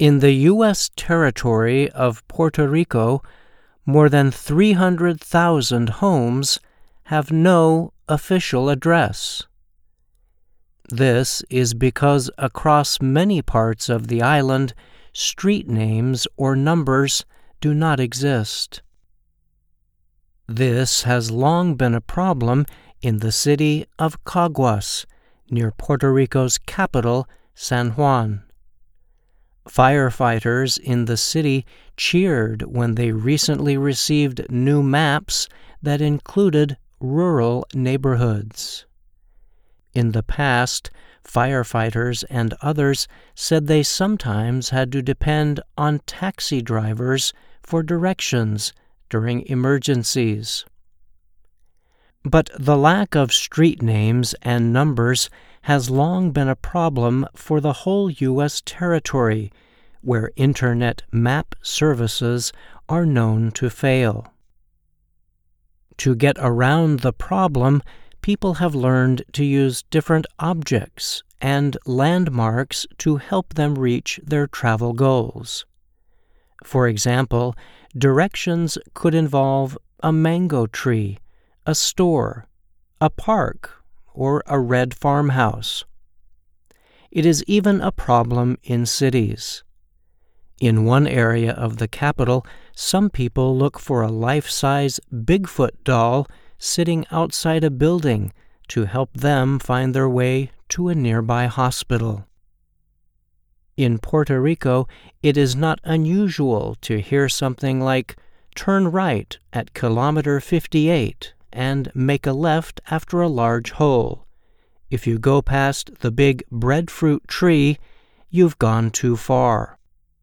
In the U.S. territory of Puerto Rico, more than 300,000 homes have no official address. This is because across many parts of the island, street names or numbers do not exist. This has long been a problem in the city of Caguas, near Puerto Rico's capital, San Juan. Firefighters in the city cheered when they recently received new maps that included rural neighborhoods. In the past, firefighters and others said they sometimes had to depend on taxi drivers for directions during emergencies. But the lack of street names and numbers has long been a problem for the whole U.S. territory, where Internet map services are known to fail. To get around the problem, people have learned to use different objects and landmarks to help them reach their travel goals. For example, directions could involve a mango tree, a store, a park, or a red farmhouse. It is even a problem in cities. In one area of the capital, some people look for a life-size Bigfoot doll sitting outside a building to help them find their way to a nearby hospital. In Puerto Rico, it is not unusual to hear something like, "Turn right at kilometer 58 and make a left after a large hole. If you go past the big breadfruit tree, you've gone too far."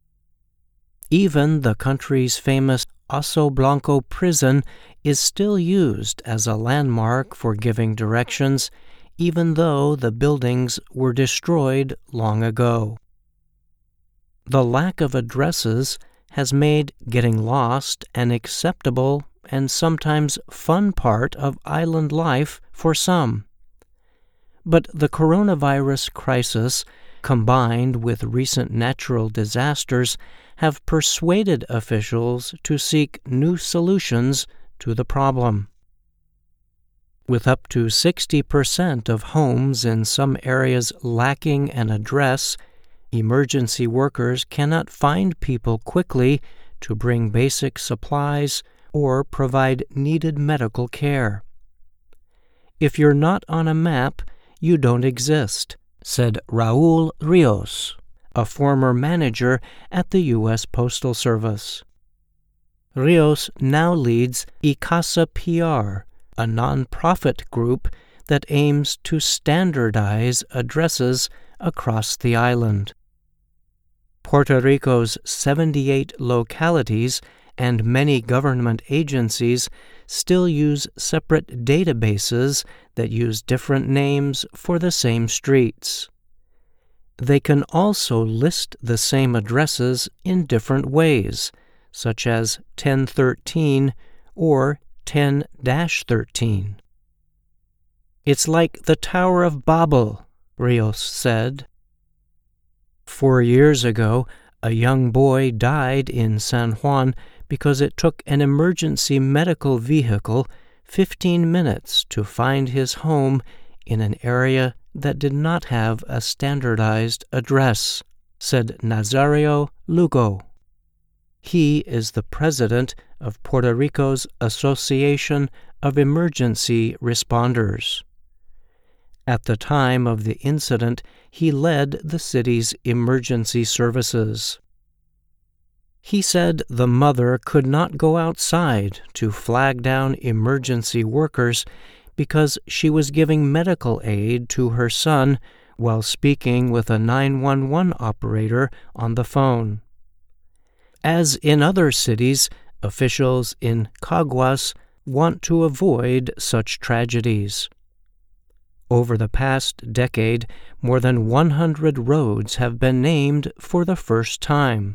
Even the country's famous Oso Blanco prison is still used as a landmark for giving directions, even though the buildings were destroyed long ago. The lack of addresses has made getting lost an acceptable and sometimes fun part of island life for some. But the coronavirus crisis, combined with recent natural disasters, have persuaded officials to seek new solutions to the problem. With up to 60% of homes in some areas lacking an address, emergency workers cannot find people quickly to bring basic supplies or provide needed medical care. "If you're not on a map, you don't exist," said Raul Rios, a former manager at the U.S. Postal Service. Rios now leads ICASA PR, a nonprofit group that aims to standardize addresses across the island. Puerto Rico's 78 localities and many government agencies still use separate databases that use different names for the same streets. They can also list the same addresses in different ways, such as 1013 or 10-13. "It's like the Tower of Babel," Rios said. 4 years ago, a young boy died in San Juan because it took an emergency medical vehicle 15 minutes to find his home in an area that did not have a standardized address, said Nazario Lugo. He is the president of Puerto Rico's Association of Emergency Responders. At the time of the incident, he led the city's emergency services. He said the mother could not go outside to flag down emergency workers because she was giving medical aid to her son while speaking with a 911 operator on the phone. As in other cities, officials in Caguas want to avoid such tragedies. Over the past decade, more than 100 roads have been named for the first time.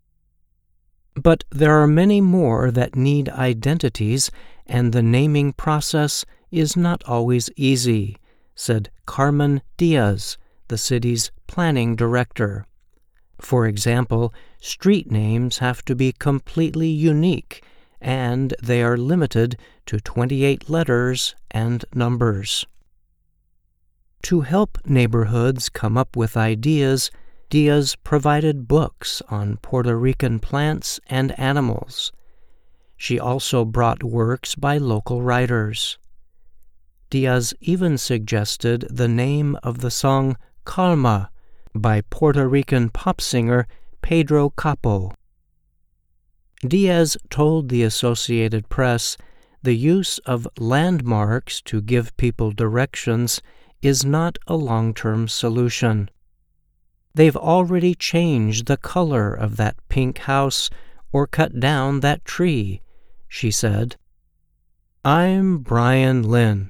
But there are many more that need identities, and the naming process is not always easy, said Carmen Diaz, the city's planning director. For example, street names have to be completely unique, and they are limited to 28 letters and numbers. To help neighborhoods come up with ideas, Diaz provided books on Puerto Rican plants and animals. She also brought works by local writers. Diaz even suggested the name of the song Calma by Puerto Rican pop singer Pedro Capo. Diaz told the Associated Press the use of landmarks to give people directions is not a long-term solution. They've already changed the color of that pink house or cut down that tree, she said. I'm Brian Lynn.